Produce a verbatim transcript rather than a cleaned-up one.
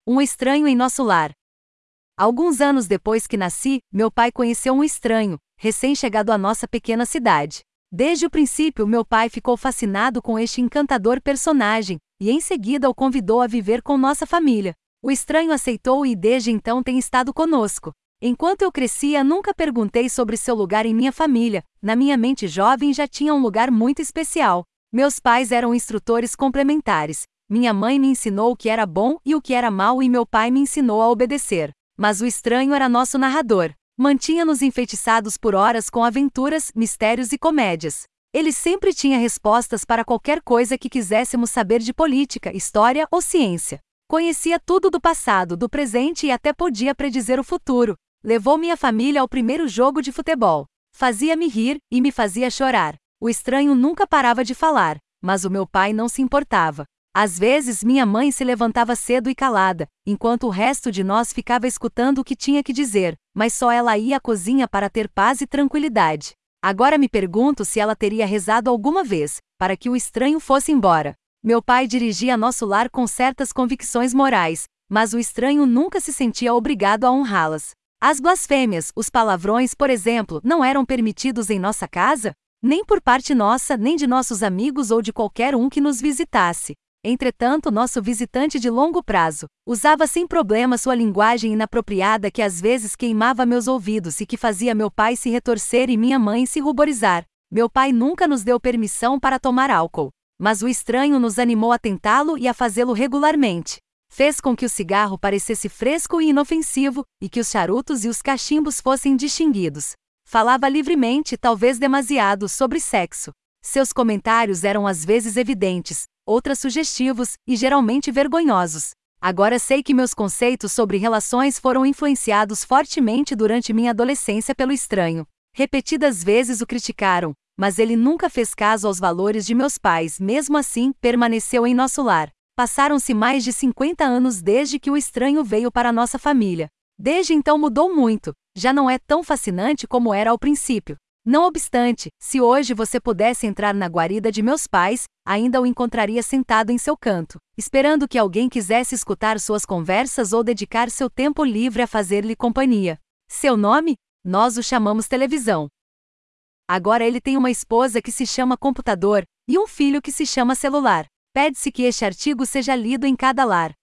Um estranho em nosso lar. Alguns anos depois que nasci, meu pai conheceu um estranho, recém-chegado à nossa pequena cidade. Desde o princípio, meu pai ficou fascinado com este encantador personagem, e em seguida o convidou a viver com nossa família. O estranho aceitou e desde então tem estado conosco. Enquanto eu crescia, nunca perguntei sobre seu lugar em minha família. Na minha mente jovem já tinha um lugar muito especial. Meus pais eram instrutores complementares. Minha mãe me ensinou o que era bom e o que era mal e meu pai me ensinou a obedecer. Mas o estranho era nosso narrador. Mantinha-nos enfeitiçados por horas com aventuras, mistérios e comédias. Ele sempre tinha respostas para qualquer coisa que quiséssemos saber de política, história ou ciência. Conhecia tudo do passado, do presente e até podia predizer o futuro. Levou minha família ao primeiro jogo de futebol. Fazia-me rir e me fazia chorar. O estranho nunca parava de falar, mas o meu pai não se importava. Às vezes minha mãe se levantava cedo e calada, enquanto o resto de nós ficava escutando o que tinha que dizer, mas só ela ia à cozinha para ter paz e tranquilidade. Agora me pergunto se ela teria rezado alguma vez, para que o estranho fosse embora. Meu pai dirigia nosso lar com certas convicções morais, mas o estranho nunca se sentia obrigado a honrá-las. As blasfêmias, os palavrões, por exemplo, não eram permitidos em nossa casa? Nem por parte nossa, nem de nossos amigos ou de qualquer um que nos visitasse. Entretanto, nosso visitante de longo prazo usava sem problema sua linguagem inapropriada que às vezes queimava meus ouvidos e que fazia meu pai se retorcer e minha mãe se ruborizar. Meu pai nunca nos deu permissão para tomar álcool, mas o estranho nos animou a tentá-lo e a fazê-lo regularmente. Fez com que o cigarro parecesse fresco e inofensivo, e que os charutos e os cachimbos fossem distinguidos. Falava livremente, talvez demasiado, sobre sexo. Seus comentários eram às vezes evidentes, outras sugestivos, e geralmente vergonhosos. Agora sei que meus conceitos sobre relações foram influenciados fortemente durante minha adolescência pelo estranho. Repetidas vezes o criticaram, mas ele nunca fez caso aos valores de meus pais, mesmo assim, permaneceu em nosso lar. Passaram-se mais de cinquenta anos desde que o estranho veio para nossa família. Desde então mudou muito, já não é tão fascinante como era ao princípio. Não obstante, se hoje você pudesse entrar na guarida de meus pais, ainda o encontraria sentado em seu canto, esperando que alguém quisesse escutar suas conversas ou dedicar seu tempo livre a fazer-lhe companhia. Seu nome? Nós o chamamos televisão. Agora ele tem uma esposa que se chama computador, e um filho que se chama celular. Pede-se que este artigo seja lido em cada lar.